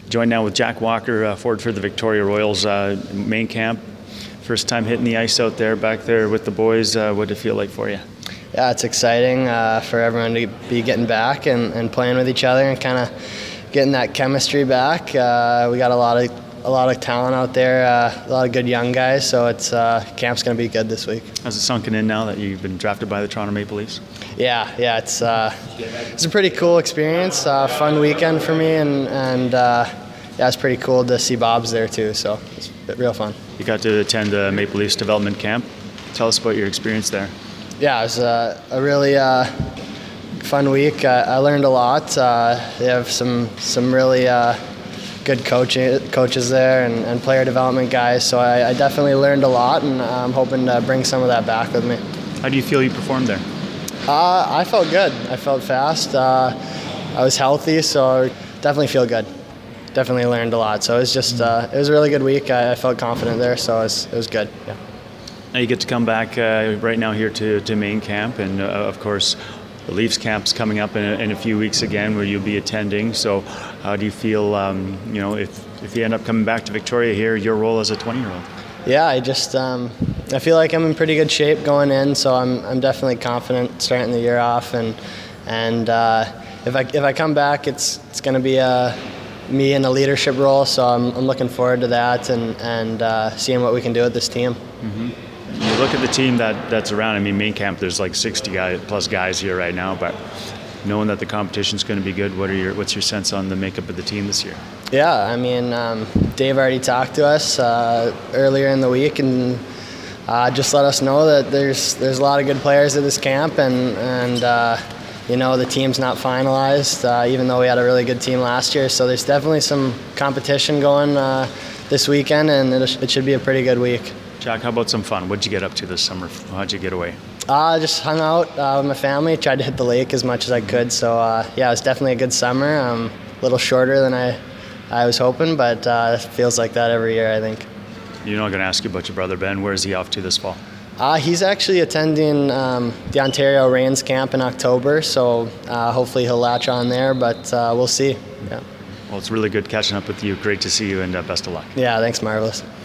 Joined now with Jack Walker, forward for the Victoria Royals main camp. First time hitting the ice out there, back there with the boys. What did it feel like for you? Yeah, it's exciting for everyone to be getting back and playing with each other and kind of getting that chemistry back. We got a lot of talent out there, a lot of good young guys, so it's camp's going to be good this week. Has it sunken in now that you've been drafted by the Toronto Maple Leafs? Yeah, it's a pretty cool experience, fun weekend for me, and yeah, it's pretty cool to see Bob's there too, so it's real fun. You got to attend the Maple Leafs development camp. Tell us about your experience there. Yeah, it was a really fun week. I learned a lot. They have some really good coaches there and player development guys, so I definitely learned a lot, and I'm hoping to bring some of that back with me. How do you feel you performed there? I felt good. I felt fast. I was healthy, so definitely feel good. Definitely learned a lot. So it was just it was a really good week. I felt confident there, so it was good. Yeah. Now you get to come back right now here to main camp, and of course the Leafs camp's coming up in a few weeks again, where you'll be attending. So how do you feel? If you end up coming back to Victoria here, your role as a 20-year-old? Yeah, I feel like I'm in pretty good shape going in, so I'm definitely confident starting the year off, and if I come back, it's going to be me in a leadership role, so I'm looking forward to that and seeing what we can do with this team. Mm-hmm. You look at the team that's around. I mean, main camp, there's like 60 plus guys here right now, but knowing that the competition's going to be good, what's your sense on the makeup of the team this year? Yeah, I mean, Dave already talked to us earlier in the week and just let us know that there's a lot of good players at this camp, and the team's not finalized, even though we had a really good team last year. So there's definitely some competition going this weekend, and it should be a pretty good week. Jack, how about some fun? What'd you get up to this summer? How'd you get away? Just hung out with my family, tried to hit the lake as much as I could. So yeah, it was definitely a good summer. A little shorter than I was hoping, but it feels like that every year, I think. You're not going to ask you about your brother Ben. Where is he off to this fall? He's actually attending the Ontario Reigns camp in October, so hopefully he'll latch on there, but we'll see. Yeah. Well, it's really good catching up with you. Great to see you, and best of luck. Yeah, thanks, Marvelous.